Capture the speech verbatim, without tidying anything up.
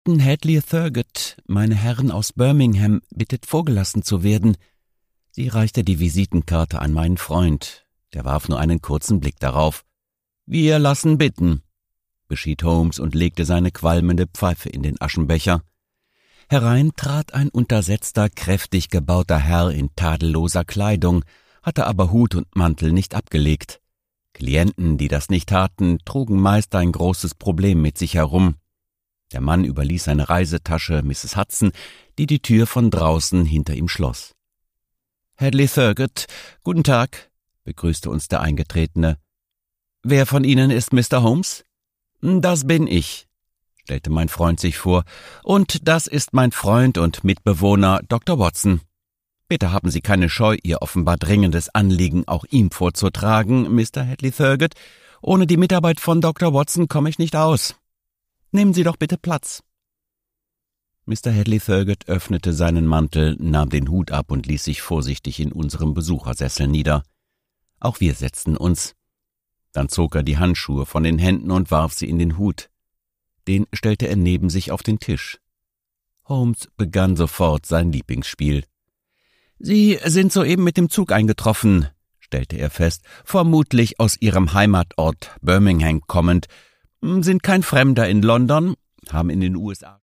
Captain Hadley Thurgot, meine Herren aus Birmingham, bittet vorgelassen zu werden.« Sie reichte die Visitenkarte an meinen Freund. Der warf nur einen kurzen Blick darauf. »Wir lassen bitten«, beschied Holmes und legte seine qualmende Pfeife in den Aschenbecher. Herein trat ein untersetzter, kräftig gebauter Herr in tadelloser Kleidung, hatte aber Hut und Mantel nicht abgelegt. Klienten, die das nicht taten, trugen meist ein großes Problem mit sich herum. Der Mann überließ seine Reisetasche Misses Hudson, die die Tür von draußen hinter ihm schloss. »Hadley Thurgot, guten Tag«, begrüßte uns der Eingetretene. »Wer von Ihnen ist Mister Holmes?« »Das bin ich«, stellte mein Freund sich vor, »und das ist mein Freund und Mitbewohner Doktor Watson. Bitte haben Sie keine Scheu, Ihr offenbar dringendes Anliegen auch ihm vorzutragen, Mister Hadley Thurgot. Ohne die Mitarbeit von Doktor Watson komme ich nicht aus. Nehmen Sie doch bitte Platz.« Mister Hadley Thurgot öffnete seinen Mantel, nahm den Hut ab und ließ sich vorsichtig in unserem Besuchersessel nieder. Auch wir setzten uns. Dann zog er die Handschuhe von den Händen und warf sie in den Hut. Den stellte er neben sich auf den Tisch. Holmes begann sofort sein Lieblingsspiel. »Sie sind soeben mit dem Zug eingetroffen«, stellte er fest, »vermutlich aus Ihrem Heimatort Birmingham kommend, sind kein Fremder in London, haben in den U S A